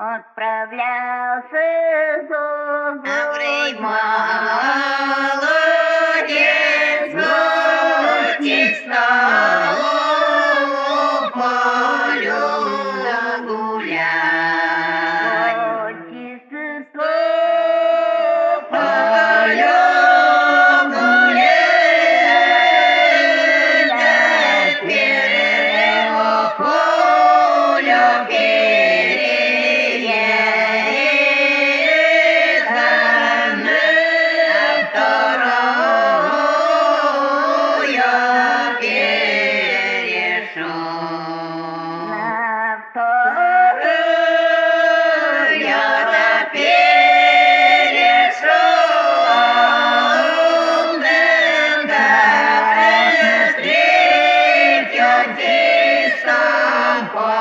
Отправлялся Добрый злой молодец, гуляй стал у полю гулять. Отчество Полю гуляй, да первого полю переехан, а вторую перешел. на вторую Я-то перешел, да третью чистом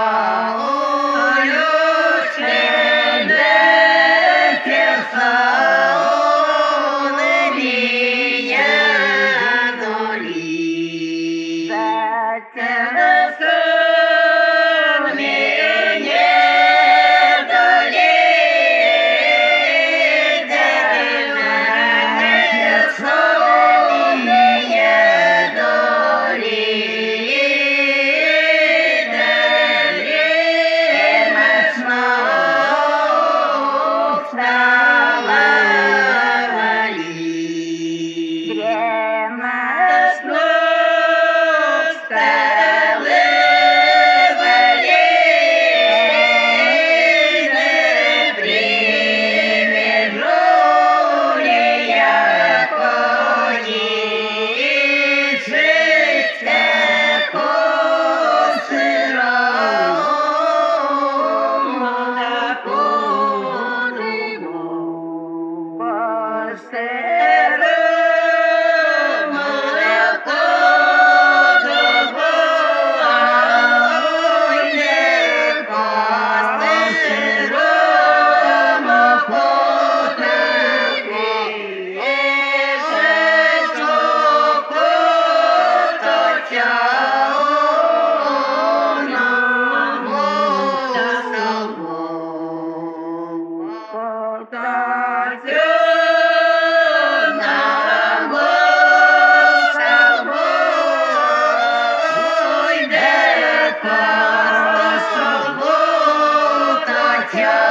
полю встретился он меня дули. Затем меня дули, да меня дули, да время снова стало валить. Дрема Снова стало валить, да привяжу ли я конницы к сырому подвигу. По сырому подвигу, ой, по сырому подвигу, ежечку точеному столбу, ой, да по столбу точеному.